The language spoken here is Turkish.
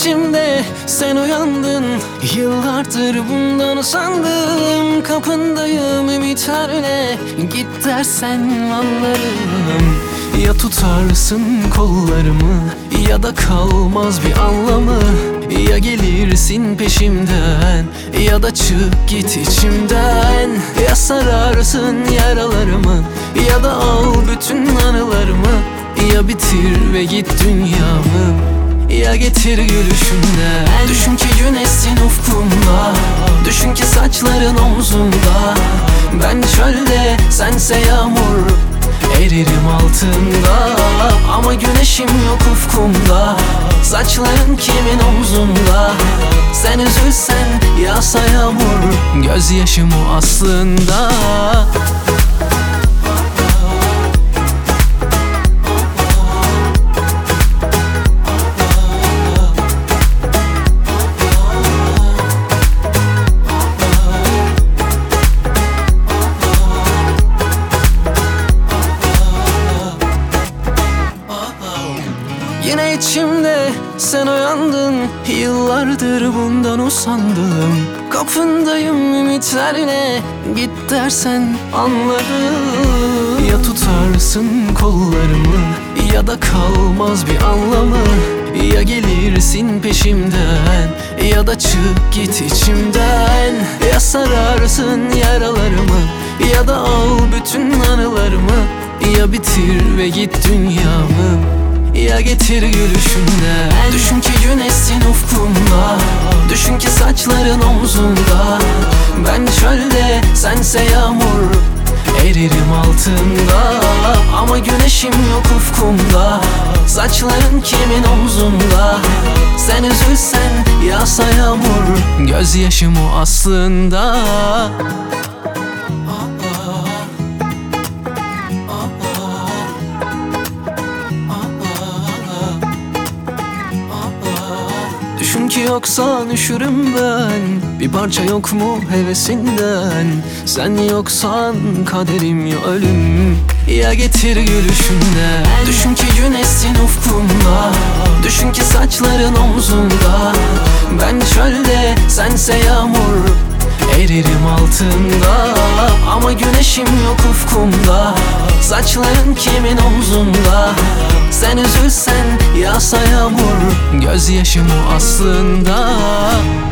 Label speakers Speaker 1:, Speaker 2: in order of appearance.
Speaker 1: içimde sen uyandın. Yıllardır bundan usandım. Kapındayım ümitlerle, git dersen anlarım. Ya tutarsın kollarımı ya da kalmaz bir anlamı. Ya gelirsin peşimden ya da çık git içimden. Ya sararsın yaralarımı ya da al bütün anılarımı. Ya bitir ve git dünyamı, ya getir gülüşünden. Düşün ki güneşsin ufkumda, düşün ki saçların omzumda. Ben çölde, sense yağmur, eririm altında. Ama güneşim yok ufkumda, saçların kimin omzunda. Sen üzülsen yağsa yağmur, gözyaşım o aslında. Yine içimde sen uyandın. Yıllardır bundan usandım. Kapındayım ümitlerle, git dersen anlarım. Ya tutarsın kollarımı ya da kalmaz bir anlamı. Ya gelirsin peşimden ya da çık git içimden. Ya sararsın yaralarımı ya da al bütün anılarımı. Ya bitir ve git dünyamı, ya getir gülüşünden. Düşün ki güneşsin ufkumda, düşün ki saçların omzunda. Ben çölde, sense yağmur, eririm altında. Ama güneşim yok ufkumda, saçların kimin omzunda. Sen üzülsen yağsa yağmur, gözyaşım o aslında. Düşün ki yoksan üşürüm ben, bir parça yok mu hevesinden. Sen yoksan kaderim ya ölüm, ya getir gülüşünden. Düşün ki güneşsin ufkumda, düşün ki saçların omzunda. Ben çölde, sense yağmur, eririm altında. Ama güneşim yok ufkumda, saçların kimin omzunda. Sen üzülsen yağsa yağmur, gözyaşım o aslında.